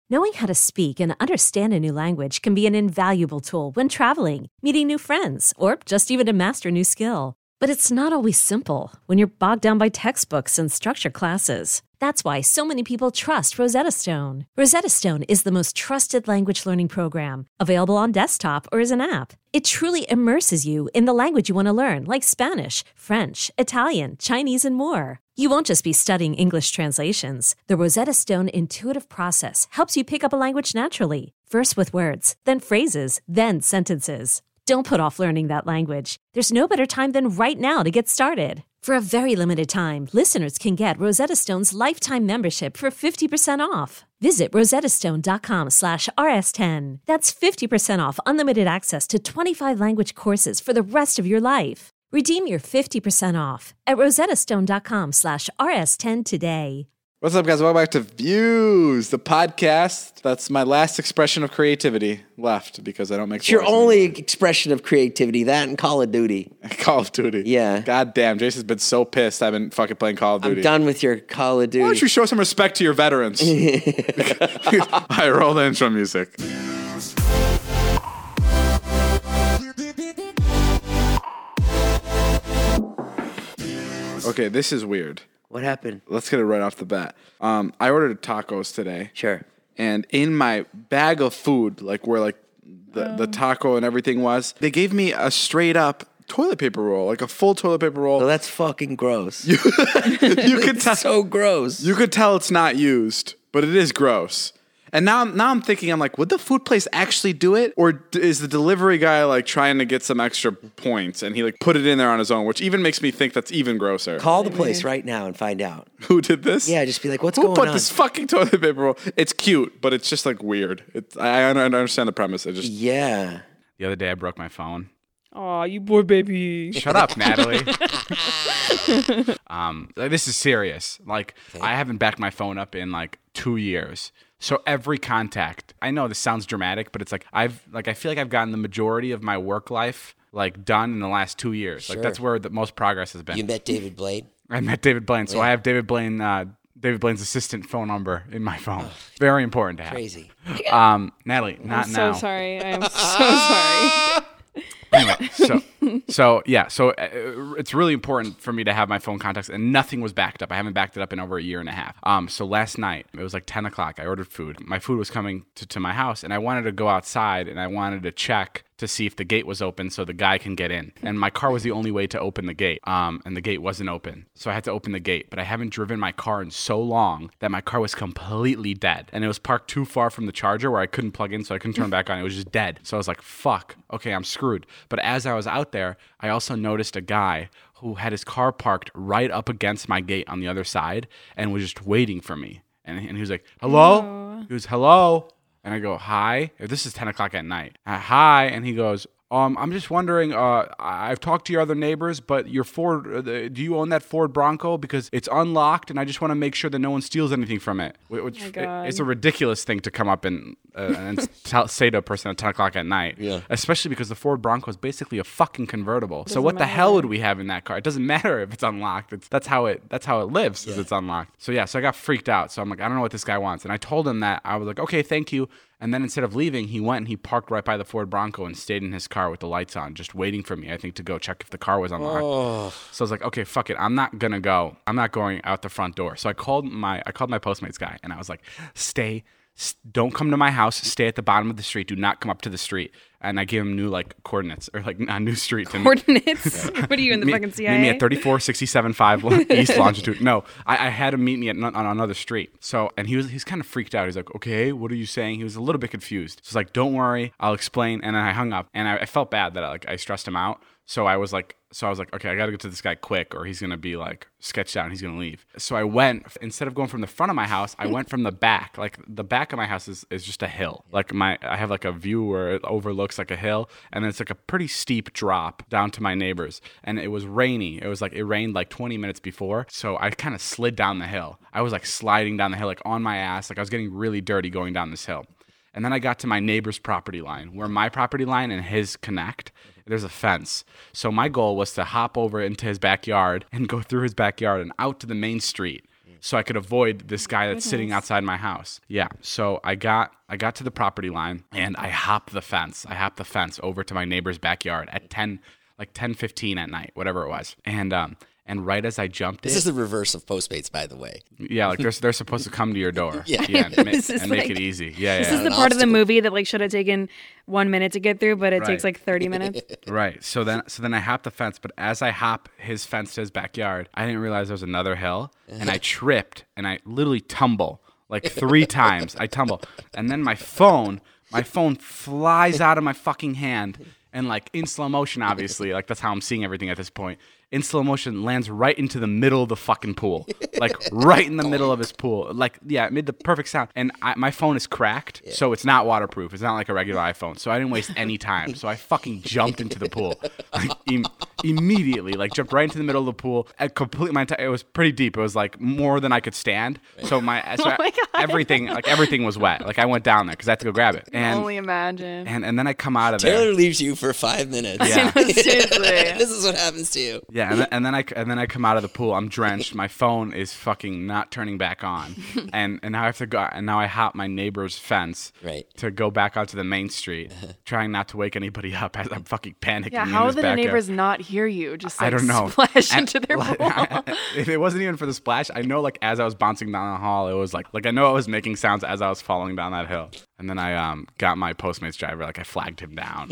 Knowing how to speak and understand a new language can be an invaluable tool when traveling, meeting new friends, or just even to master a new skill. But it's not always simple when you're bogged down by textbooks and structured classes. That's why so many people trust Rosetta Stone. Rosetta Stone is the most trusted language learning program, available on desktop or as an app. It truly immerses you in the language you want to learn, like Spanish, French, Italian, Chinese, and more. You won't just be studying English translations. The Rosetta Stone intuitive process helps you pick up a language naturally, first with words, then phrases, then sentences. Don't put off learning that language. There's no better time than right now to get started. For a very limited time, listeners can get Rosetta Stone's lifetime membership for 50% off. Visit rosettastone.com/rs10. That's 50% off unlimited access to 25 language courses for the rest of your life. Redeem your 50% off at rosettastone.com/rs10 today. What's up, guys? Welcome back to Views, the podcast. That's my last expression of creativity left because I don't make. It's your only expression of creativity, that and Call of Duty. Call of Duty. Yeah. God damn, Jason's been so pissed I've been fucking playing Call of Duty. I'm done with your Call of Duty. Why don't you show some respect to your veterans? I roll the intro music. Okay, this is weird. What happened? Let's get it right off the bat. I ordered tacos today. Sure. And in my bag of food, like where like the taco and everything was, they gave me a straight up toilet paper roll, like a full toilet paper roll. Well, that's fucking gross. You could tell, so gross. You could tell it's not used, but it is gross. And now I'm thinking, I'm like, would the food place actually do it? Or is the delivery guy like trying to get some extra points and he like put it in there on his own, which even makes me think that's even grosser. Call the place right now and find out. Who did this? Yeah, just be like, what's going on? Who put this fucking toilet paper roll? It's cute, but it's just like weird. I understand the premise. Yeah. The other day I broke my phone. Aw, you poor baby. Shut up, Natalie. This is serious. Like, I haven't backed my phone up in like 2 years. So every contact, I know this sounds dramatic, but it's like I feel like I've gotten the majority of my work life like done in the last 2 years. Sure. Like that's where the most progress has been. You met David Blaine? I met David Blaine, so I have David Blaine's assistant phone number in my phone. Very important to have. Crazy. Natalie, not I'm now. so sorry. I am so sorry. Anyway, so it's really important for me to have my phone contacts, and nothing was backed up. I haven't backed it up in over a year and a half. So last night, it was like 10 o'clock. I ordered food. My food was coming to my house, and I wanted to go outside, and I wanted to check to see if the gate was open so the guy can get in. And my car was the only way to open the gate, and the gate wasn't open. So I had to open the gate, but I haven't driven my car in so long that my car was completely dead. And it was parked too far from the charger where I couldn't plug in, so I couldn't turn back on. It was just dead. So I was like, fuck, okay, I'm screwed. But as I was out there, I also noticed a guy who had his car parked right up against my gate on the other side and was just waiting for me. And he was like, hello? Hello. He was, hello? And I go, hi. This is 10 o'clock at night. Hi. And he goes, I'm just wondering, I've talked to your other neighbors, but your Ford, do you own that Ford Bronco? Because it's unlocked, and I just want to make sure that no one steals anything from it. Which it's a ridiculous thing to come up and say to a person at 10 o'clock at night. Yeah. Especially because the Ford Bronco is basically a fucking convertible. So what the hell would we have in that car? It doesn't matter if it's unlocked. That's how it lives, is it's unlocked. So I got freaked out. So I'm like, I don't know what this guy wants. And I told him that. I was like, okay, thank you. And then instead of leaving, he went and he parked right by the Ford Bronco and stayed in his car with the lights on, just waiting for me, I think, to go check if the car was unlocked. Oh. So I was like, okay, fuck it. I'm not going to go. I'm not going out the front door. So I called my Postmates guy, and I was like, don't come to my house. Stay at the bottom of the street. Do not come up to the street. And I gave him new coordinates, or a new street. Coordinates? What are you in the fucking CIA? Meet me at 34675 East Longitude. No, I had him meet me on another street. So, and he's kind of freaked out. He's like, okay, what are you saying? He was a little bit confused. So I was like, don't worry, I'll explain. And then I hung up, and I felt bad that I stressed him out. So I was like, okay, I got to get to this guy quick, or he's going to be like sketched out and he's going to leave. So I went, instead of going from the front of my house, I went from the back. Like the back of my house is just a hill. Like I have like a view where it overlooks like a hill, and then it's like a pretty steep drop down to my neighbors. And it was rainy. It rained like 20 minutes before. So I kind of slid down the hill. I was like sliding down the hill, like on my ass. Like I was getting really dirty going down this hill. And then I got to my neighbor's property line, where my property line and his connect. There's a fence. So my goal was to hop over into his backyard and go through his backyard and out to the main street. so I could avoid this guy that's sitting outside my house. Yeah. So I got to the property line and I hopped the fence. I hopped the fence over to my neighbor's backyard at 10:15 at night, whatever it was. And right as I jumped This is the reverse of Postmates, by the way. yeah, like they're supposed to come to your door. Yeah. and This is make like- it easy. Yeah, This yeah. is the An part of the obstacle. movie that like should have taken 1 minute to get through, but it takes Right. like 30 minutes. Right. So then I hopped the fence, but as I hop his fence to his backyard, I didn't realize there was another hill, and I tripped and I literally tumble like 3 times. I tumble, and then my phone flies out of my fucking hand, and like in slow motion, obviously, like that's how I'm seeing everything at this point. In slow motion, lands right into the middle of the fucking pool, like right in the middle of his pool. Like, yeah, it made the perfect sound. And my phone is cracked, so it's not waterproof. It's not like a regular iPhone. So I didn't waste any time. So I fucking jumped into the pool, like immediately, like jumped right into the middle of the pool. It was pretty deep. It was like more than I could stand. So my God. everything was wet. Like I went down there because I had to go grab it. And Only imagine. and then I come out of there. Taylor leaves you for 5 minutes. Yeah. Seriously. This is what happens to you. Yeah, and then I come out of the pool. I'm drenched. My phone is fucking not turning back on, and now I have to go. And now I hop my neighbor's fence Right. to go back onto the main street, trying not to wake anybody up as I'm fucking panicking. Yeah, in how his did the backyard. neighbors not hear you? Just like I don't know. splash And, into their like, pool. it wasn't even for the splash. I know, like as I was bouncing down the hall, it was like I know I was making sounds as I was falling down that hill. And then I got my Postmates driver. Like I flagged him down.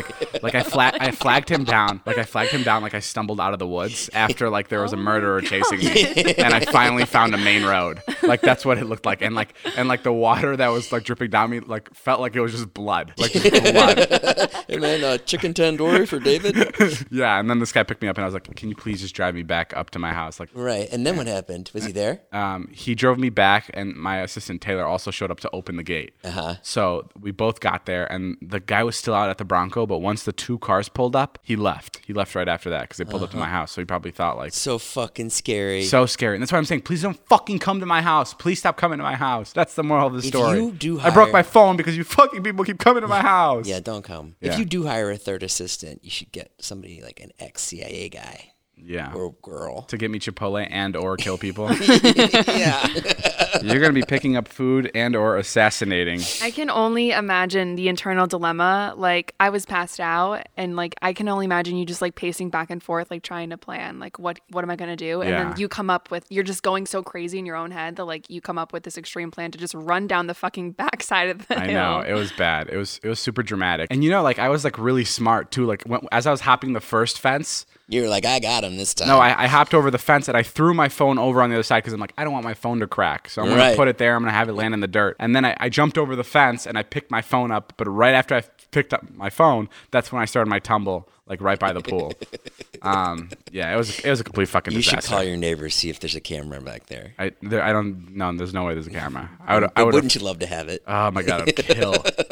I flagged him down. Like I flagged him down. Like I stumbled out of the woods after like there was a murderer chasing me, and I finally found a main road. Like that's what it looked like. And the water that was like dripping down me like felt like it was just blood. Like just blood. Hey, man, chicken tandoori for David? Yeah. And then this guy picked me up, and I was like, "Can you please just drive me back up to my house?" Like. Right. And then what happened? Was he there? He drove me back, and my assistant Taylor also showed up to open the gate. So we both got there, and the guy was still out at the Bronco. But once the 2 cars pulled up, he left. He left right after that because they pulled up to my house. So he probably thought like So fucking scary. so scary. And that's why I'm saying, please don't fucking come to my house. Please stop coming to my house. That's the moral of the story. you do I broke hire- my phone because you fucking people keep coming to my house. Yeah, don't come. Yeah. If you do hire a third assistant, you should get somebody like an ex-CIA guy Yeah. or girl. To get me Chipotle and or kill people. Yeah. You're gonna be picking up food and or assassinating. I can only imagine the internal dilemma. Like I was passed out, and like I can only imagine you just like pacing back and forth, like trying to plan, like what am I gonna do? And Yeah. then you come up with, you're just going so crazy in your own head that like you come up with this extreme plan to just run down the fucking backside of the I hill. know, it was bad. It was super dramatic. And you know, like I was like really smart too. Like as I was hopping the first fence, You were like, I got him this time. no, I hopped over the fence and I threw my phone over on the other side because I'm like, I don't want my phone to crack. So I'm going Right. to put it there. I'm going to have it land in the dirt. And then I jumped over the fence and I picked my phone up. But right after I picked up my phone, that's when I started my tumble, like right by the pool. Yeah, it was a complete fucking You disaster. should call your neighbors, see if there's a camera back there. I don't know. There's no way there's a camera. But wouldn't you love to have it? Oh my God, I'd kill.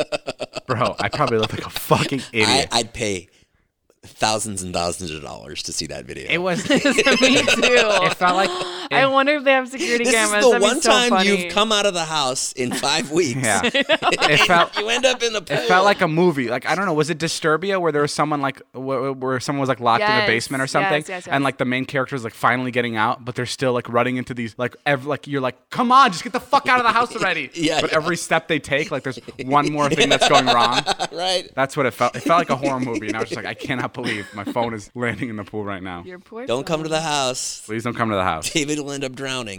Bro, I probably look like a fucking idiot. I'd pay thousands and thousands of dollars to see that video. It was. Me too. It felt like. I wonder if they have security This cameras. is the That'd be one so time funny. you've come out of the house in 5 weeks. Yeah. It felt. You end up in the pool. It felt like a movie. Like I don't know, was it Disturbia where there was someone like where someone was like locked in the Yes, basement or something, yes. and like the main character is like finally getting out, but they're still like running into these like you're like, come on, just get the fuck out of the house already. Yeah. But every step they take, like there's one more thing that's going wrong. right. That's what it felt. It felt like a horror movie, and I was just like, I cannot believe my phone is landing in the pool right now. Your poor Don't come to phone. the house. Please don't come to the house. David will end up drowning.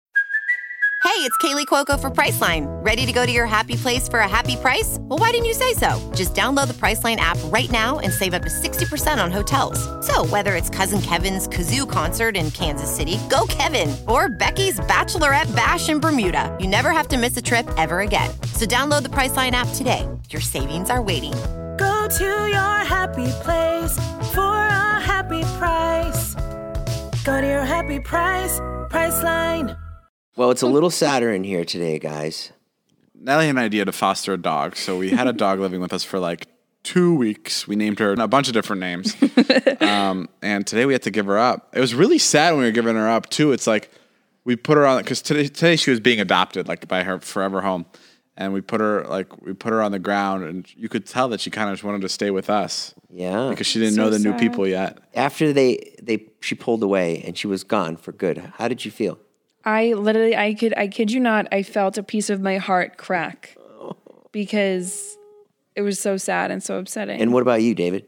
Hey, it's Kaylee Cuoco for Priceline. Ready to go to your happy place for a happy price? Well, why didn't you say so? Just download the Priceline app right now and save up to 60% on hotels. So whether it's Cousin Kevin's Kazoo Concert in Kansas City, go Kevin, or Becky's Bachelorette Bash in Bermuda, you never have to miss a trip ever again. So download the Priceline app today. Your savings are waiting. Go to your happy place for a happy price. Go to your happy price, Priceline. Well, it's a little sadder in here today, guys. Nellie had an idea to foster a dog, so we had a dog living with us for like 2 weeks. We named her a bunch of different names, and today we had to give her up. It was really sad when we were giving her up too. It's like we put her on because today she was being adopted like by her forever home, and we put her on the ground, and you could tell that she kind of just wanted to stay with us Yeah. because she didn't know the new people yet. After she pulled away and she was gone for good, how did you feel? I kid you not, I felt a piece of my heart crack because it was so sad and so upsetting. And what about you, David?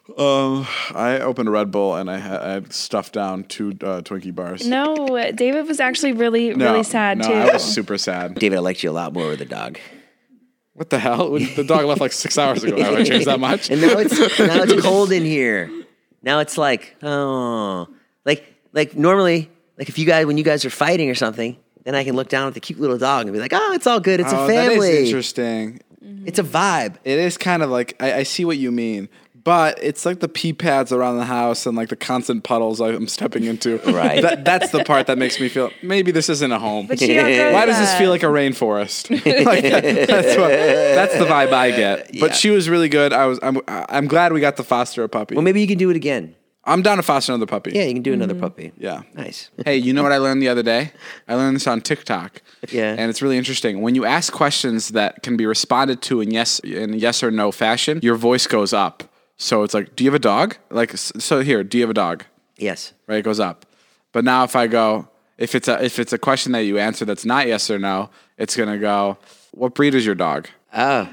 I opened a Red Bull and I had stuffed down 2 Twinkie bars. No, David was actually really sad too. I was super sad. David, I liked you a lot more with the dog. What the hell? The dog left like 6 hours ago. Have I changed that much? And now it's cold in here. Now it's like, oh, like normally, like when you guys are fighting or something, then I can look down at the cute little dog and be like, oh, it's all good. It's a family. That is interesting. It's a vibe. It is kind of like, I see what you mean. But it's like the pee pads around the house and like the constant puddles I'm stepping into. Right. That's the part that makes me feel, maybe this isn't a home. But she outgrows Why does this that. feel like a rainforest? Like, that's the vibe I get. But she was really good. I'm glad we got to foster a puppy. Well, maybe you can do it again. I'm down to foster another puppy. Yeah, you can do another puppy. Yeah. Nice. Hey, you know what I learned the other day? I learned this on TikTok. Yeah. And it's really interesting. When you ask questions that can be responded to in yes or no fashion, your voice goes up. So it's like, do you have a dog? Like, so here, do you have a dog? Yes. Right, it goes up. But now if I go, if it's a question that you answer that's not yes or no, it's gonna go, what breed is your dog? Oh.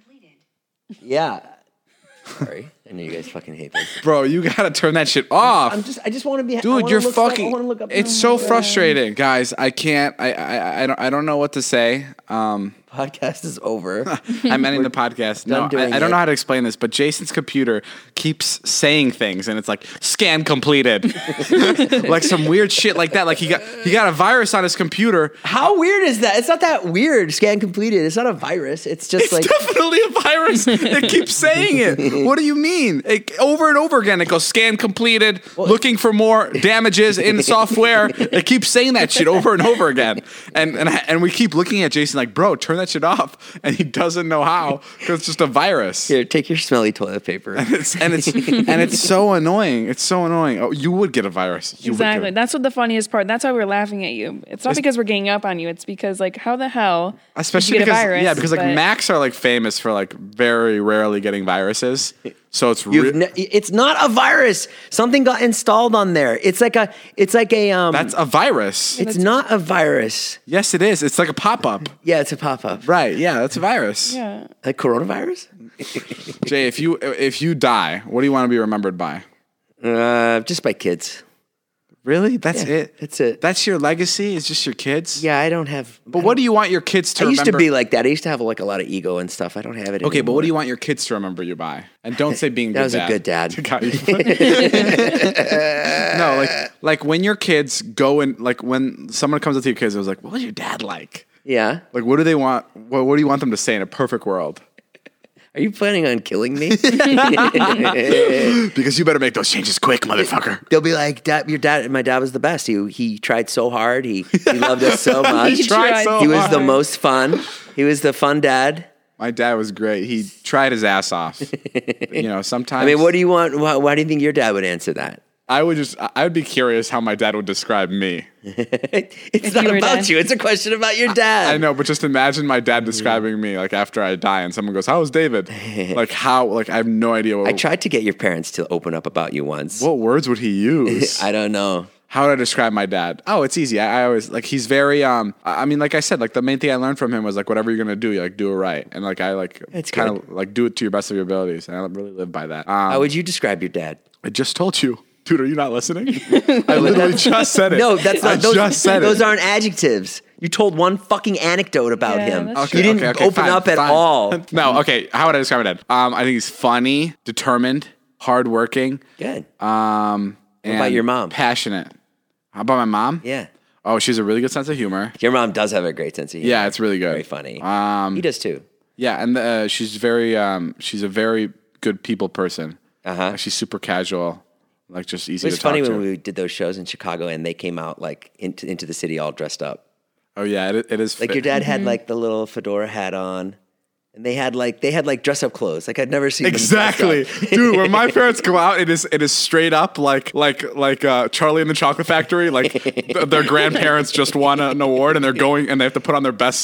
Yeah. Sorry. I know you guys fucking hate this. Bro, you gotta turn that shit off. I just want to be. Dude, you're fucking. It's so frustrating, guys. I can't. I don't know what to say. Podcast is over. I'm ending the podcast. No, I don't know how to explain this, but Jason's computer keeps saying things, and it's like scan completed, like some weird shit like that. Like he got a virus on his computer. How weird is that? It's not that weird. Scan completed. It's not a virus. It's just It's definitely a virus. It keeps saying it. What do you mean? Over and over again, it goes scan completed, looking for more damages in software. It keeps saying that shit over and over again, and we keep looking at Jason like, bro, turn that shit off, and he doesn't know how because it's just a virus. Here, take your smelly toilet paper. And it's so annoying. It's so annoying. Oh, you would get a virus. Exactly. That's what the funniest part. That's why we're laughing at you. It's not because we're ganging up on you. It's because like, how the hell? Especially did you get because a virus, because like Macs are like famous for like very rarely getting viruses. So it's it's not a virus. Something got installed on there. It's like a that's a virus. It's not a virus. Yes, it is. It's like a pop-up. Yeah, it's a pop-up. Right. Yeah, that's a virus. Yeah. Like coronavirus? Jay, if you die, what do you want to be remembered by? Just by kids. Really? That's it? That's it. That's your legacy? Is just your kids? Yeah, I don't have. But what do you want your kids to remember? I used to be like that. I used to have like a lot of ego and stuff. I don't have it anymore. Okay, but what do you want your kids to remember you by? And don't say being that was dad. a good dad. Got you. No, like when your kids go and like when someone comes up to your kids, it was like, what was your dad like? Yeah. Like, what do they want? What do you want them to say in a perfect world? Are you planning on killing me? Because you better make those changes quick, motherfucker. They'll be like, my dad was the best. He tried so hard. He loved us so much. He tried so He was hard. the most fun. He was the fun dad. My dad was great. He tried his ass off. Sometimes. I mean, what do you want? Why do you think your dad would answer that? I would be curious how my dad would describe me. It's not about you. It's a question about your dad. I know, but just imagine my dad describing me like after I die and someone goes, how was David? Like how, like I have no idea I tried to get your parents to open up about you once. What words would he use? I don't know. How would I describe my dad? Oh, it's easy. I always like he's very I mean, like I said, like the main thing I learned from him was like whatever you're gonna do, you like do it right. And like I like It's kind of like do it to your best of your abilities. And I really live by that. How would you describe your dad? I just told you. Dude, are you not listening? I literally just said it. No, that's not. Those it. aren't adjectives. You told one fucking anecdote about him. that's You didn't open fine, up at fine. all. No, okay. How would I describe my dad? I think he's funny, determined, hardworking. Good. What about your mom? Passionate. How about my mom? Yeah. Oh, she's a really good sense of humor. Your mom does have a great sense of humor. Yeah, it's really good. Very funny. He does too. Yeah, and she's she's a very good people person. Uh-huh. She's super casual, like just easy It was to talk funny to. when we did those shows in Chicago and they came out like into the city all dressed up. Oh yeah, it is. Like your dad had like the little fedora hat on, and they had like dress up clothes. Like I'd never seen them dressed Exactly, up. dude. When my parents go out, it is straight up like Charlie and the Chocolate Factory. Like their grandparents just won an award, and they're going and they have to put on their best suit.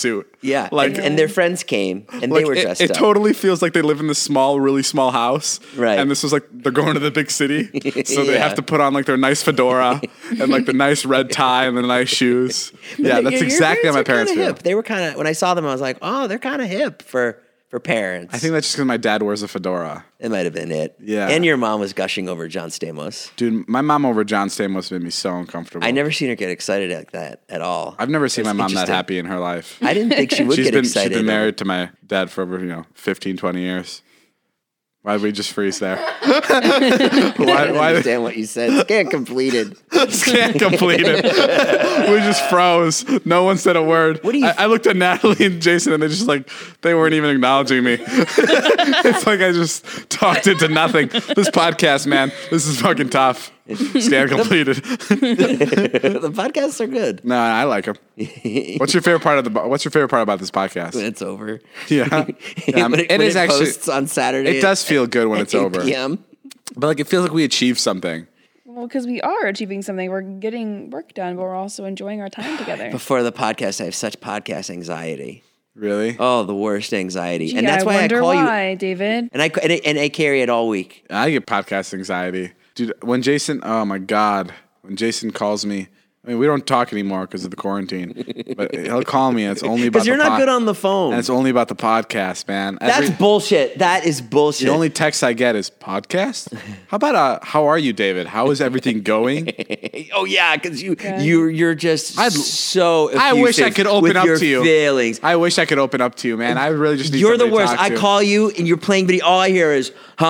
Yeah, Like- and their friends came, and Like they were dressed it up. totally feels like they live in this small, really small house. Right. And this was like they're going to the big city. So they Yeah. have to put on like their nice fedora and like the nice red tie and the nice shoes. Yeah, that's Your exactly how my parents kinda feel. hip. They were kind of, when I saw them, I was like, oh, they're kind of hip for parents. I think that's just because my dad wears a fedora. It might have been it. Yeah. And your mom was gushing over John Stamos. Dude, my mom over John Stamos made me so uncomfortable. I never seen her get excited like that at all. I've never seen That's my mom that interesting. happy in her life. I didn't think she would She's get been excited. married to my dad for over 15, 20 years. Why'd we just freeze there? I didn't why understand what you said. Scan completed. Scan completed. We just froze. No one said a word. What do you- I looked at Natalie and Jason, and they weren't even acknowledging me. It's like I just talked into nothing. This podcast, man, this is fucking tough. Scan completed. The podcasts are good. No, I like them. What's your favorite part about this podcast? When it's over. Yeah, When it is actually. posts on Saturday. It does feel good when at it's 8 over, PM. but like it feels like we achieved something. Well, because we are achieving something. We're getting work done, but we're also enjoying our time together. Before the podcast, I have such podcast anxiety. Really? Oh, the worst anxiety. Gee, And that's why I wonder call you. why, David. And I carry it all week. I get podcast anxiety. Dude, when Jason, oh my God, when Jason calls me, I mean, we don't talk anymore because of the quarantine, but he'll call me and it's only about Because you're not good on the phone. and it's only about the podcast, man. That's bullshit. That is bullshit. the only text I get is podcast. How about how are you, David? How is everything going? Oh yeah, because you're just so. I wish I effusive could open with up your to you. Feelings. I wish I could open up to you, man. I really just need You're the somebody to worst. talk I to. call you and you're playing video. All I hear is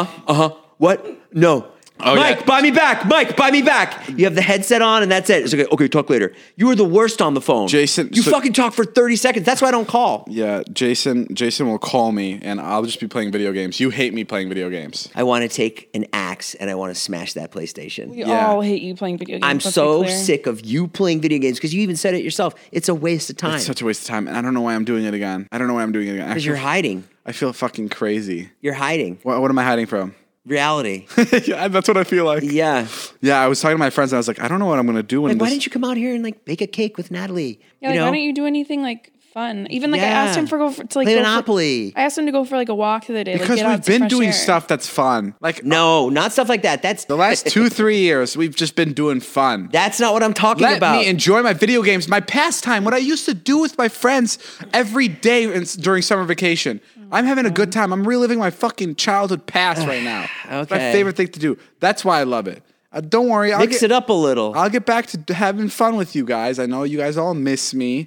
what? No. Oh, Mike, yeah. buy me back. Mike, buy me back. You have the headset on and that's it. It's okay, talk later. You are the worst on the phone. Jason, You so- fucking talk for 30 seconds. That's why I don't call. Yeah, Jason will call me and I'll just be playing video games. You hate me playing video games. I want to take an axe and I want to smash that PlayStation. We Yeah. all hate you playing video games. I'm let's be so clear. sick of you playing video games because you even said it yourself. It's a waste of time It's such a waste of time, and I don't know why I'm doing it again. because you're hiding. I feel fucking crazy. You're hiding. What am I hiding from? Reality. Yeah, that's what I feel like. Yeah. Yeah, I was talking to my friends and I was like, I don't know what I'm gonna do when Like, why this. didn't you come out here and like bake a cake with Natalie? Yeah, like, why don't you do anything like fun? Even like I Yeah. asked him to like Play go Monopoly. I asked him to go for like a walk the other day. like, Because get out we've some been fresh doing air. stuff that's fun. Like No, not stuff like that. That's the last 2-3 years, we've just been doing fun. That's not what I'm talking Let about. me enjoy my video games, my pastime, what I used to do with my friends every day during summer vacation. I'm having a good time. I'm reliving my fucking childhood past right now. It's my Okay. favorite thing to do. That's why I love it. Don't worry. Mix it up a little. I'll get back to having fun with you guys. I know you guys all miss me.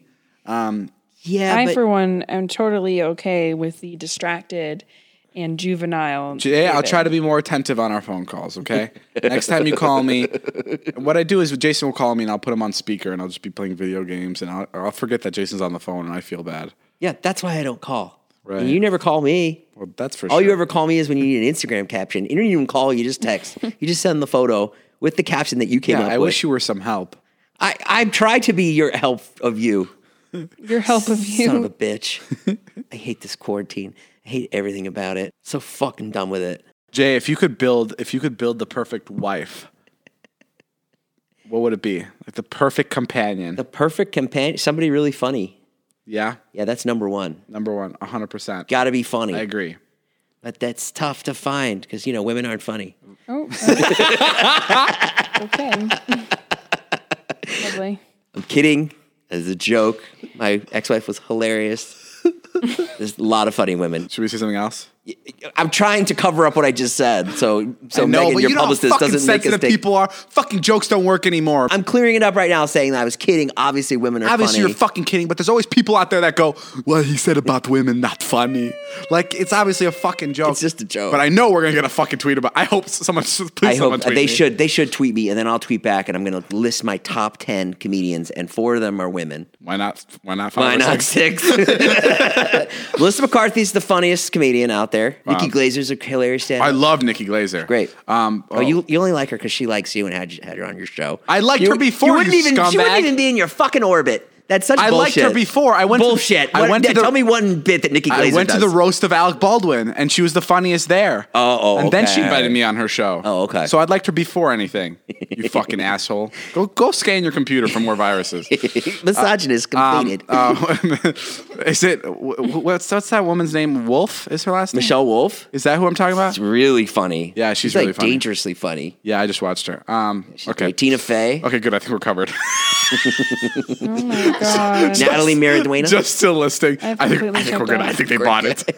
yeah, I, but for one, am totally okay with the distracted and juvenile. Jay, I'll David. try to be more attentive on our phone calls, okay? Next time you call me, what I do is Jason will call me and I'll put him on speaker and I'll just be playing video games and I'll forget that Jason's on the phone and I feel bad. yeah, that's why I don't call. Right. And you never call me. Well, that's for All sure. you ever call me is when you need an Instagram caption. You don't even call, you just text. You just send the photo with the caption that you came Yeah, up I with. wish you were some help. I tried to be your help of you. Your help of you. Son of a bitch. I hate this quarantine. I hate everything about it. So fucking done with it. Jay, if you could build the perfect wife, what would it be? Like the perfect companion. The perfect companion, somebody really funny. Yeah? Yeah, that's number one. Number one, 100%. Got to be funny. I agree. But that's tough to find because, women aren't funny. Oh, okay. Lovely. I'm kidding. As a joke. My ex-wife was hilarious. There's a lot of funny women. Should we say something else? I'm trying to cover up what I just said. So I know, Megan, but your you know how publicist fucking doesn't make us sensitive take. people are. Fucking jokes don't work anymore. I'm clearing it up right now saying that I was kidding. Obviously, women are Obviously, funny. you're fucking kidding, but there's always people out there that go, well, he said about women, not funny. Like, it's obviously a fucking joke. It's just a joke. But I know we're going to get a fucking tweet about I hope someone, please I someone hope tweet they me. should. They should tweet me, and then I'll tweet back, and I'm going to list my top 10 comedians, and 4 of them are women. Why not? Why not? Why not 6? Melissa McCarthy's the funniest comedian out there. Nikki Glazer's a hilarious stand. I love Nikki Glazer. Great. Oh, you only like her because she likes you and had her on your show. I liked her before, She wouldn't you even scumbag. be in your fucking orbit. That's such I bullshit. liked her before. I went bullshit. I went to the, tell me one bit that Nikki Glaser I went does. to the roast of Alec Baldwin, and she was the funniest there. And then she invited me on her show. Oh, okay. So I'd liked her before anything. You fucking asshole. Go scan your computer for more viruses. Misogynist completed. Is it what's that woman's name? Wolf is her last name? Michelle Wolf. Is that who I'm talking about? It's really funny. Yeah, she's like really funny. dangerously funny. Yeah, I just watched her. She's Okay. great. Tina Fey. Okay, good. I think we're covered. Oh my god. Natalie Mariduena. Just still listing. I've I think completely we're checked good. out. I think they bought it.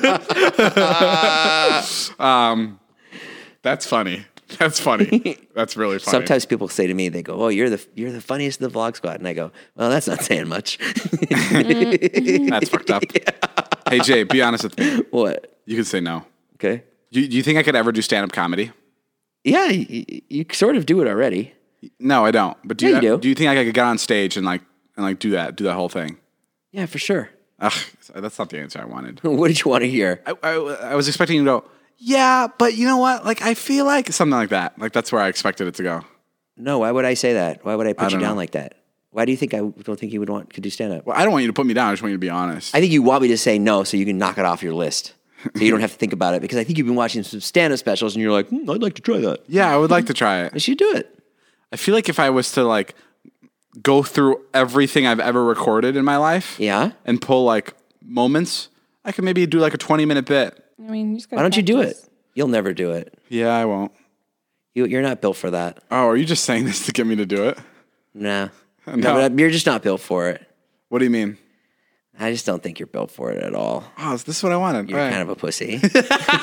That's funny. That's funny. That's really funny. Sometimes people say to me, they go, "Oh, you're the funniest of the Vlog Squad," and I go, "Well, that's not saying much." That's fucked up. Hey Jay, be honest with me. What? You can say no. Okay. Do you think I could ever do stand-up comedy? Yeah, you sort of do it already. No, I don't. But Yeah, you do. Do you think I could get on stage and do that whole thing? Yeah, for sure. Ugh, that's not the answer I wanted. What did you want to hear? I was expecting you to go, yeah, but you know what? Like, I feel like something like that. Like, that's where I expected it to go. No, why would I say that? Why would I put you don't down know. like that? Why do you think I don't think you would want to do stand up? Well, I don't want you to put me down. I just want you to be honest. I think you want me to say no so you can knock it off your list. So you don't have to think about it because I think you've been watching some stand up specials and you're like, I'd like to try that. Yeah, I would like to try it. You should do it. I feel like if I was to like go through everything I've ever recorded in my life, Yeah? and pull like moments, I could maybe do like a 20-minute bit. I mean, you just gotta Why don't you do practice. it? You'll never do it. Yeah, I won't. You're not built for that. Oh, are you just saying this to get me to do it? Nah. No. No, you're just not built for it. What do you mean? I just don't think you're built for it at all. Oh, this is what I wanted. You're All right. kind of a pussy. This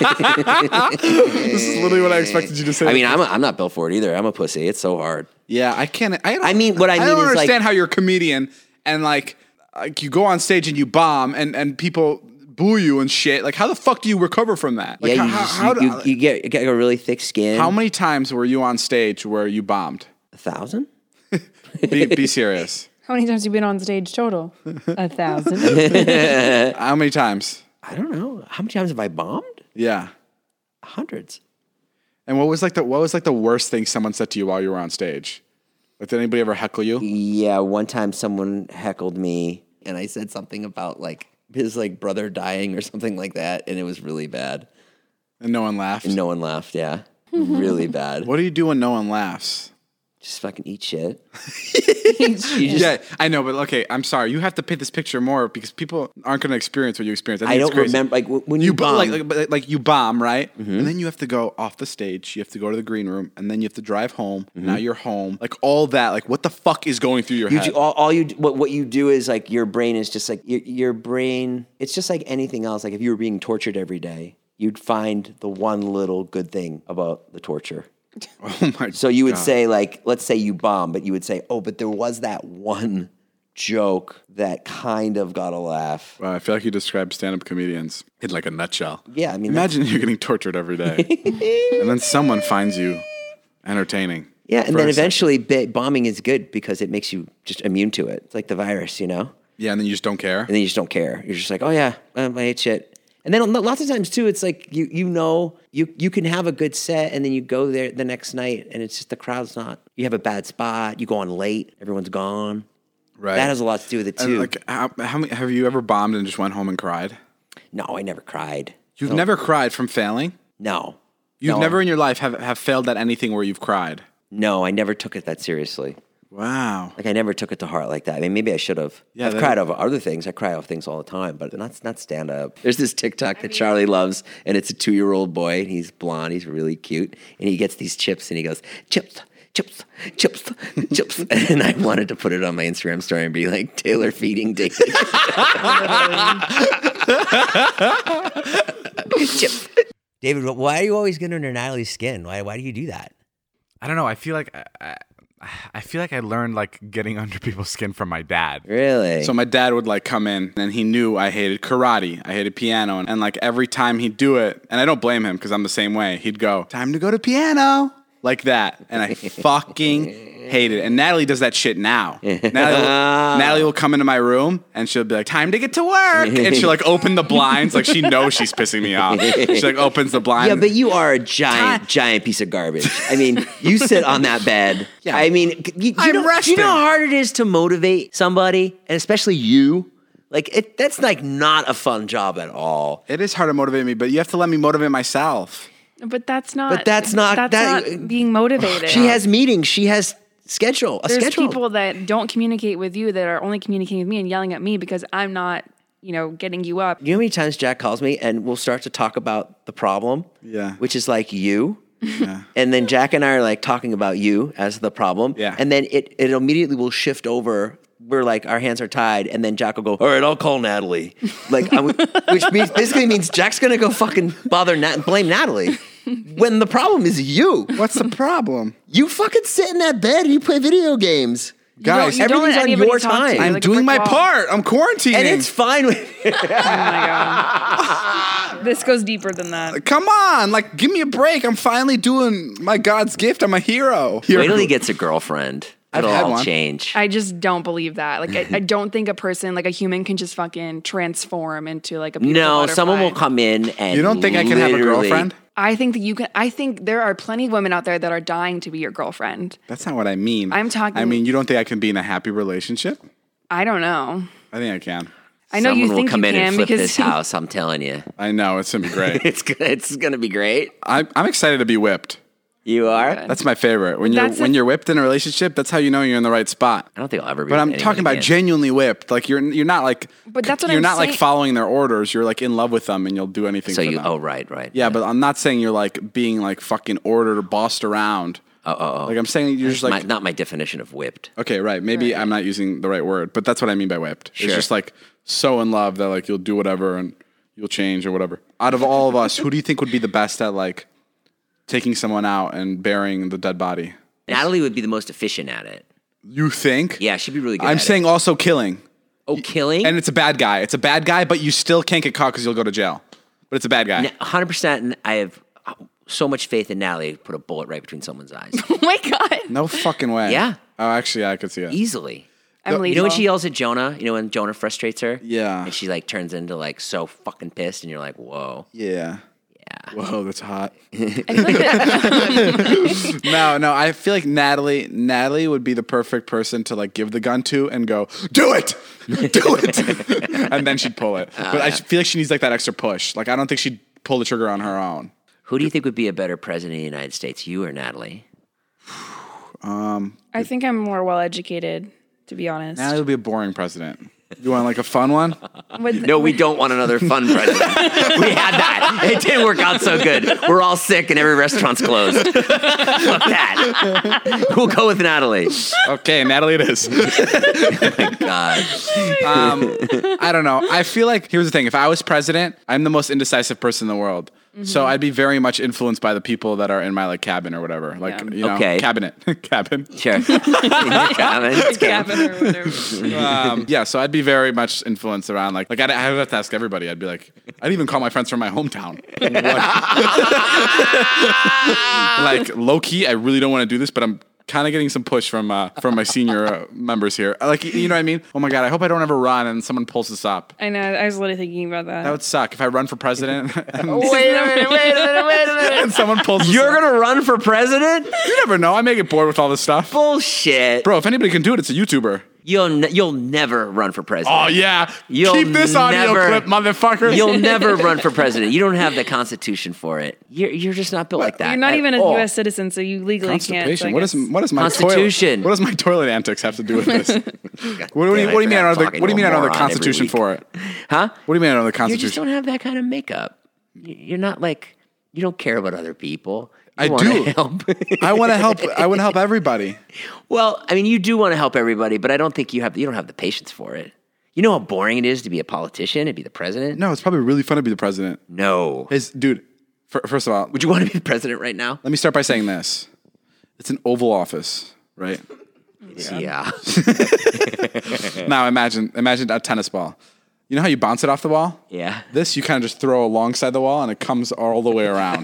is literally what I expected you to say. I mean, I'm not built for it either. I'm a pussy. It's so hard. yeah, I can't. I mean, what I mean don't is, understand like- how you're a comedian and like you go on stage and you bomb and people boo you and shit. Like, how the fuck do you recover from that? Like, Yeah, you get a really thick skin. how many times were you on stage where you bombed? 1,000? Be serious. How many times have you been on stage total? 1,000. How many times? I don't know. How many times have I bombed? Yeah. Hundreds. And what was like the worst thing someone said to you while you were on stage? Like, did anybody ever heckle you? Yeah, one time someone heckled me and I said something about like his like brother dying or something like that, and it was really bad. And no one laughed? And no one laughed, yeah. Really bad. What do you do when no one laughs? Just fucking eat shit. Yeah, I know, but okay, I'm sorry. You have to paint this picture more because people aren't going to experience what you experience. I think it's don't crazy. remember, like when you bomb. like you bomb, right? And then you have to go off the stage. You have to go to the green room, and then you have to drive home. Now you're home. Like all that. Like what the fuck is going through your head? What you do is like your brain is just like your brain. It's just like anything else. Like if you were being tortured every day, you'd find the one little good thing about the torture. Oh my! So you would God. say like, let's say you bomb, but you would say, oh, but there was that one joke that kind of got a laugh. Wow, I feel like you described stand-up comedians in like a nutshell. Yeah, I mean, imagine you're getting tortured every day, and then someone finds you entertaining. Yeah, and for then a second. eventually bombing is good because it makes you just immune to it. It's like the virus, you know? Yeah, and then you just don't care. And then you just don't care. You're just like, oh yeah, I hate shit. And then lots of times too, it's like you can have a good set and then you go there the next night and it's just the crowd's not. You have a bad spot. You go on late. Everyone's gone. Right. That has a lot to do with it And, too. like, how many have you ever bombed and just went home and cried? No, I never cried. You've never cried from failing? No. You've No. never in your life have failed at anything where you've cried? No, I never took it that seriously. Wow. Like I never took it to heart like that. I mean, maybe I should have. Yeah, I've that- cried over other things. I cry over things all the time, but not stand up. There's this TikTok that Charlie loves, and it's a 2-year-old boy, and he's blonde, he's really cute, and he gets these chips, and he goes, chips, chips, chips, chips. And I wanted to put it on my Instagram story and be like, Taylor feeding David. Chips. David, why are you always getting under Natalie's skin? Why do you do that? I don't know. I feel like I learned like getting under people's skin from my dad. Really? So my dad would like come in and he knew I hated karate, I hated piano, and like every time he'd do it, and I don't blame him because I'm the same way. He'd go, "Time to go to piano," like that, and I fucking hate it. And Natalie does that shit now. Natalie will come into my room and she'll be like, "Time to get to work," and she'll like open the blinds, like she knows she's pissing me off. She like opens the blind. Yeah, but you are a giant piece of garbage. I mean, you sit on that bed. Yeah. I mean, you know how hard it is to motivate somebody, and especially you. Like that's like not a fun job at all. It is hard to motivate me, but you have to let me motivate myself. But that's not being motivated. She has meetings. She has schedule. There's people that don't communicate with you that are only communicating with me and yelling at me because I'm not, getting you up. You know how many times Jack calls me and we'll start to talk about the problem? Yeah. Which is like you. Yeah. And then Jack and I are like talking about you as the problem. Yeah. And then it immediately will shift over. We're like, our hands are tied, and then Jack will go, "All right, I'll call Natalie." Which basically means Jack's gonna go fucking blame Natalie. When the problem is you. What's the problem? You fucking sit in that bed and you play video games. Guys, everything's on your time. I'm doing my part. I'm quarantining. And it's fine with Oh my God. This goes deeper than that. Come on, like, give me a break. I'm finally doing my God's gift. I'm a hero. Wait till he gets a girlfriend. It'll had all one. change. I just don't believe that. Like, I don't think a person, like a human, can just fucking transform into like a beautiful butterfly. Someone will come in and You don't think I can have a girlfriend? I think that you can. I think there are plenty of women out there that are dying to be your girlfriend. That's not what I mean. I'm talking. I mean, you don't think I can be in a happy relationship? I don't know. I think I can. I know Someone you think will come you in can and flip because this house. I'm telling you, I know. It's going to be great. it's gonna be great. I'm excited to be whipped. You are. That's my favorite. When you're whipped in a relationship, that's how you know you're in the right spot. I don't think I'll ever be. But I'm with talking anyone about again. genuinely whipped. Like you're not like. But that's what you're I'm not like saying. following their orders. You're like in love with them, and you'll do anything. So for you. them. Oh right. Yeah, but I'm not saying you're like being like fucking ordered or bossed around. Oh. Like I'm saying you're just like not my definition of whipped. okay, right. Maybe I'm not using the right word, but that's what I mean by whipped. Sure. It's just like so in love that like you'll do whatever and you'll change or whatever. Out of all of us, who do you think would be the best at like taking someone out and burying the dead body? Natalie would be the most efficient at it. You think? Yeah, she'd be really good. I'm at saying it. also killing. Oh, killing. And it's a bad guy. It's a bad guy, but you still can't get caught because you'll go to jail. But it's a bad guy. 100%. And I have so much faith in Natalie to put a bullet right between someone's eyes. Oh my God. No fucking way. Yeah. Oh, actually, yeah, I could see it. Easily. I'm lethal. You know when she yells at Jonah? You know when Jonah frustrates her? Yeah. And she like turns into like so fucking pissed, and you're like, whoa. Yeah. Yeah. Whoa, that's hot. I feel like that- No, I feel like Natalie would be the perfect person to like give the gun to and go, do it, and then she'd pull it. But I feel like she needs like that extra push. Like I don't think she'd pull the trigger on her own. Who do you think would be a better president of the United States, you or Natalie? I think I'm more well educated, to be honest. Natalie would be a boring president. You want like a fun one? No, we don't want another fun president. We had that. It didn't work out so good. We're all sick and every restaurant's closed. Fuck that. We'll go with Natalie. Okay, Natalie it is. God. I don't know. I feel like here's the thing. If I was president, I'm the most indecisive person in the world. So I'd be very much influenced by the people that are in my like cabin or whatever. Like, you know, Okay. cabinet. Cabin. Sure. In your cabin. It's good. Cabin or whatever. Yeah, so I'd be very much influenced around like I'd have to ask everybody. I'd be like, I'd even call my friends from my hometown. Like low key, I really don't want to do this, but I'm kind of getting some push from my senior members here. Like, you know what I mean? Oh my God, I hope I don't ever run and someone pulls this up. I know. I was literally thinking about that. That would suck if I run for president and, Wait a minute. and someone pulls this You're up. going to run for president? You never know. I may get bored with all this stuff. Bullshit. Bro, if anybody can do it, it's a YouTuber. You'll never run for president. Oh, yeah. You'll Keep this audio never- clip, motherfuckers. You'll never run for president. You don't have the constitution for it. You're just not built like that. You're not at even a all. U.S. citizen, so you legally can't. So Constipation. I What is guess- my Constitution. toilet? What does my toilet antics have to do with this? What do damn you it, mean? I'm What do talking you mean? to a I know the moron every Constitution week. for it? Huh? What do you mean? I know the You just Constitution? don't have that kind of makeup. You're not like, you don't care about other people. You I wanna do. help. I want to help. I want to help everybody. Well, I mean, you do want to help everybody, but I don't think you don't have the patience for it. You know how boring it is to be a politician and be the president? No, it's probably really fun to be the president. No. Dude. First of all, Would you want to be the president right now? let me start by saying this: it's an Oval Office, right? Yeah. Now imagine a tennis ball. You know how you bounce it off the wall? Yeah. This you kind of just throw alongside the wall and it comes all the way around.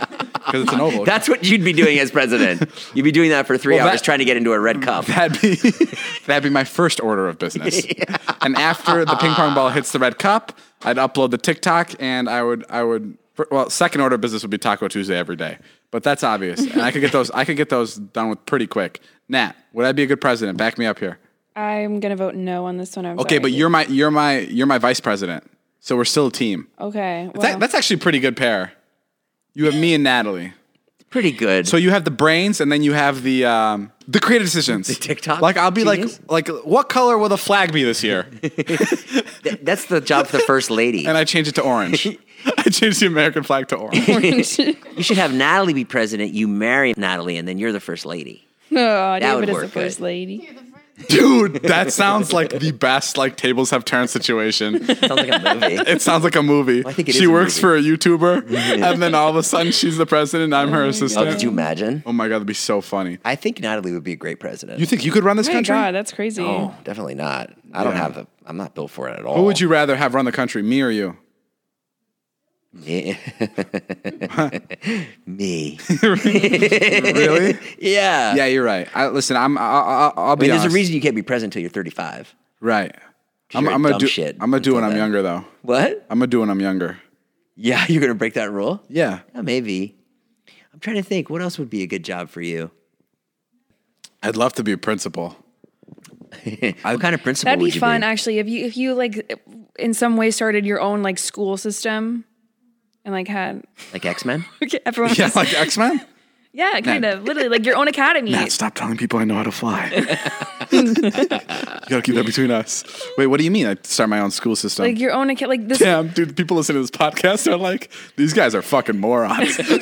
because it's an oval. That's what you'd be doing as president. You'd be doing that for 3 Well, hours trying to get into a red cup. That'd be my first order of business. And after the ping pong ball hits the red cup, I'd upload the TikTok, and I would. Well, second order of business would be Taco Tuesday every day, but that's obvious, and I could get those done with pretty quick. Nat, would I be a good president? Back me up here. I'm gonna vote no on this one. I'm Okay, sorry. but you're my vice president, so we're still a team. Okay. Well, That's actually a pretty good pair. You have me and Natalie. Pretty good. So you have the brains, and then you have the creative decisions. The TikTok Like I'll be genius? like, what color will the flag be this year? That's the job for the first lady. And I change it to orange. I changed the American flag to orange. You should have Natalie be president. You marry Natalie, and then you're the first lady. oh, That would David is work the first good. lady. Dude, that sounds like the best like tables have turned situation. Sounds like a movie. It sounds like a movie. I think it she is a works movie. for a YouTuber, and then all of a sudden she's the president. I'm her Oh, assistant. could you imagine? Oh my god, that'd be so funny. I think Natalie would be a great president. You think you could run this Oh my country? God, that's crazy. Oh, definitely not. I don't have the. I'm not built for it at all. Who would you rather have run the country, me or you? Me. Me. Really? Yeah. Yeah, you're right. Listen, I'll I be mean, there's honest. a reason you can't be president until you're 35. Right. You're a gonna dumb do. shit I'm gonna do when until I'm then. younger, though. What? I'm gonna do when I'm younger. Yeah, you're gonna break that rule? Yeah. Yeah, maybe. I'm trying to think. What else would be a good job for you? I'd love to be a principal. What kind of principal That'd would be you fun, be? actually. If you like, in some way, started your own like school system, and like had Like X-Men? everyone. Yeah, was- like X-Men. yeah, kind of, literally, like your own academy. Matt, stop telling people I know how to fly. You gotta keep that between us. Wait, what do you mean? I start my own school system? Like your own like this. Damn, dude, the people listening to this podcast are like, these guys are fucking morons. No,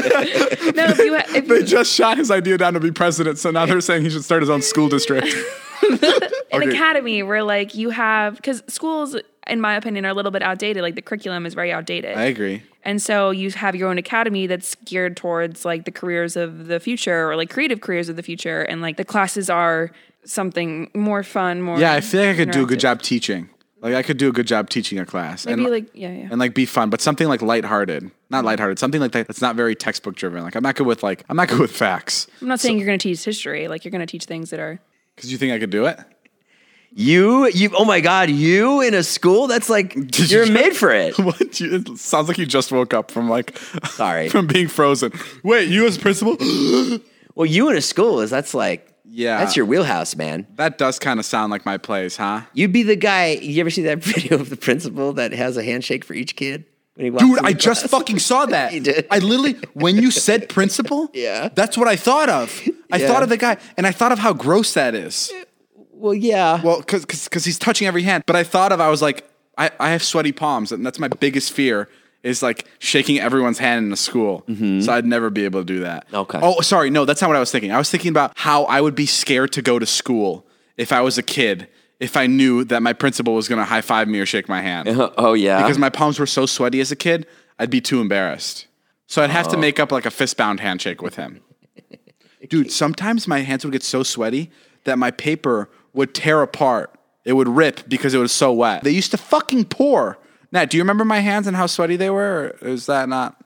if They just shot his idea down to be president, so now they're saying he should start his own school district. an Okay. academy where like you have, because schools, in my opinion, are a little bit outdated. Like the curriculum is very outdated. I agree. And so you have your own academy that's geared towards like the careers of the future or like creative careers of the future. And like the classes are something more fun, more. Yeah, I feel like I could do a good interactive. job teaching. Like I could do a good job teaching a class. Maybe and, like, yeah. and like be fun, but something like lighthearted. Not lighthearted, something like that that's not very textbook driven. Like I'm not good with facts. I'm not saying you're going to teach history. Like you're going to teach things that are. Because you think I could do it? You, oh my God, you in a school? That's like, you're you- made for it. What? It sounds like you just woke up from like Sorry. from being frozen. Wait, you as principal? Well, you in a school that's like, Yeah. that's your wheelhouse, man. That does kind of sound like my place, huh? You'd be the guy. You ever see that video of the principal that has a handshake for each kid? When he walks Dude, in the I just class? fucking saw that. You did? I literally, when you said principal, Yeah. that's what I thought of. I Yeah. thought of the guy, and I thought of how gross that is. Well, yeah. Well, because he's touching every hand. But I was like, I have sweaty palms, and that's my biggest fear is like shaking everyone's hand in a school. So I'd never be able to do that. Okay. Oh, sorry. No, that's not what I was thinking. I was thinking about how I would be scared to go to school if I was a kid, if I knew that my principal was going to high five me or shake my hand. Oh, yeah. Because my palms were so sweaty as a kid, I'd be too embarrassed. So I'd have to make up like a fist-bound handshake with him. Dude, sometimes my hands would get so sweaty that my paper would tear apart. It would rip because it was so wet. They used to fucking pour. Nat, do you remember my hands and how sweaty they were? Or is that not?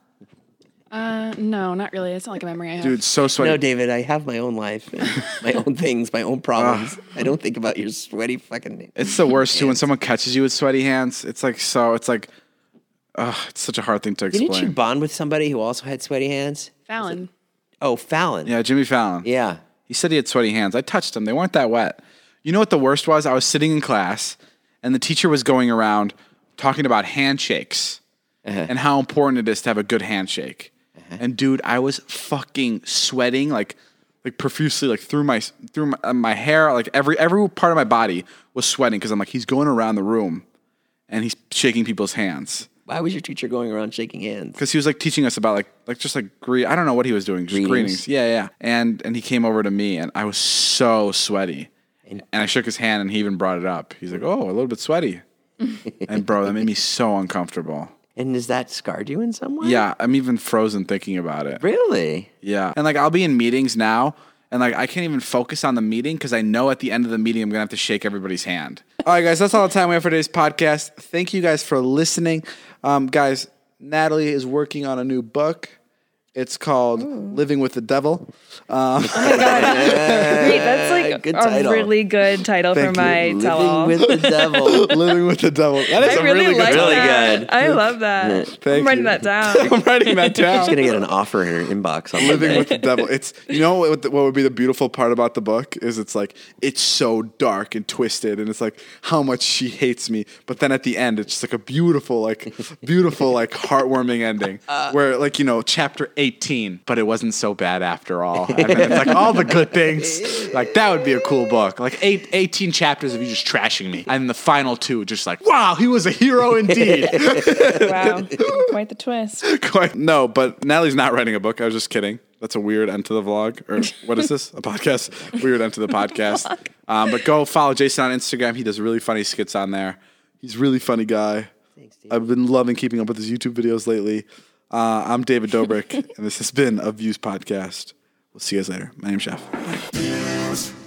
No, not really. It's not like a memory I have. Dude, so sweaty. No, David, I have my own life, and my own things, my own problems. I don't think about your sweaty fucking. It's the worst too when someone catches you with sweaty hands. It's like, it's such a hard thing to explain. Didn't you bond with somebody who also had sweaty hands? Fallon. Oh, Fallon. Yeah, Jimmy Fallon. Yeah. He said he had sweaty hands. I touched them. They weren't that wet. You know what the worst was? I was sitting in class, and the teacher was going around talking about handshakes and how important it is to have a good handshake. And dude, I was fucking sweating like profusely, like through my hair, like every part of my body was sweating because I'm like, he's going around the room and he's shaking people's hands. Why was your teacher going around shaking hands? Because he was like teaching us about I don't know what he was doing. Just greetings. Yeah. And he came over to me and I was so sweaty. And I shook his hand and he even brought it up. He's like, oh, a little bit sweaty. And bro, that made me so uncomfortable. And has that scarred you in some way? Yeah, I'm even frozen thinking about it. Really? Yeah. And like I'll be in meetings now and like I can't even focus on the meeting because I know at the end of the meeting I'm going to have to shake everybody's hand. All right, guys, that's all the time we have for today's podcast. Thank you guys for listening. Guys, Natalie is working on a new book. It's called Living with the Devil. Oh my God. Great. That's like Good a title. really good title for my tell-all. Living with the devil. Living with the Devil. That is I a really really like good Really that. good. I love that. Thank I'm writing you. that down. I'm writing that down. She's gonna get an offer in her inbox. On Living Monday. with the Devil. It's what would be the beautiful part about the book is it's so dark and twisted, and it's like how much she hates me. But then at the end, it's just like a beautiful heartwarming ending where chapter 18, but it wasn't so bad after all. And then it's like all the good things. Like that would be a cool book. Like 18 chapters of you just trashing me, and the final 2 just like, wow, he was a hero indeed. Wow. Quite the twist. No, but Natalie's not writing a book. I was just kidding. That's a weird end to the vlog. Or what is this? A podcast? Weird end to the podcast. But go follow Jason on Instagram. He does really funny skits on there. He's a really funny guy. Thanks, Steve. I've been loving keeping up with his YouTube videos lately. I'm David Dobrik, and this has been a Views Podcast. We'll see you guys later. My name's Chef. Bye.